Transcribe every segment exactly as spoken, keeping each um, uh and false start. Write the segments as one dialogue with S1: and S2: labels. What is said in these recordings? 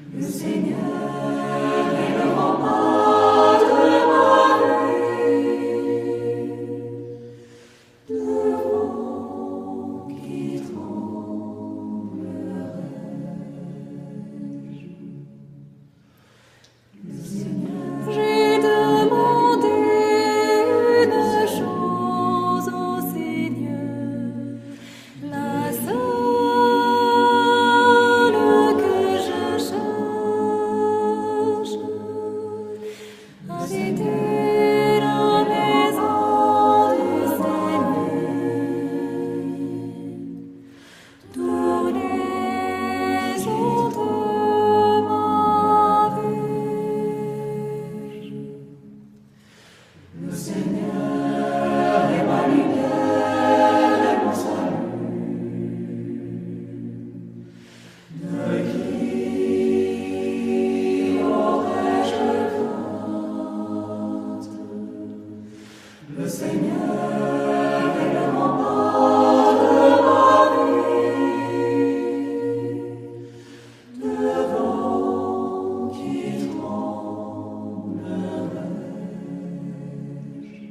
S1: Le Seigneur est le rempart de ma vie, devant qui tremblerai-je? Le Seigneur, j'ai demandé une chose au Seigneur, la seule que je cherche, habiter la maison du Seigneur, tous les jours de ma vie. Le Seigneur est ma lumière et mon salut. De qui aurais-je crainte? Le Seigneur est le rempart de ma vie, devant qui tremblerai-je?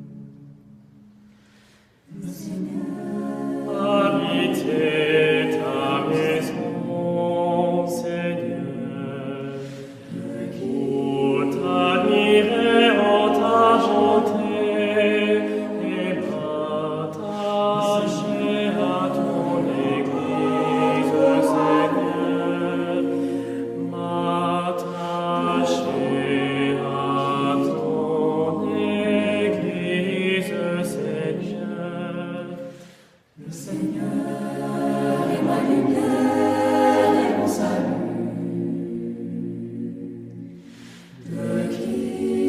S1: Le Seigneur habiter ta maison, Seigneur, où t'admirer en t'argenter et m'attacher à ton Église, Seigneur, m'attacher à ton Église, Seigneur. Le Seigneur est ma lumière et mon salut. De qui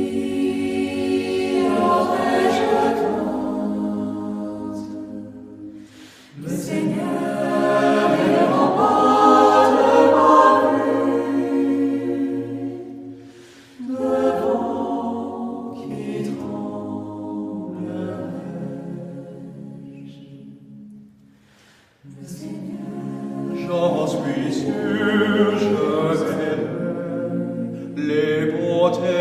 S1: aurais-je crainte? Le Seigneur est le rempart de ma vie, devant qui tremblerai-je? Le Seigneur,
S2: J'en suis sûr, je verrai les bontés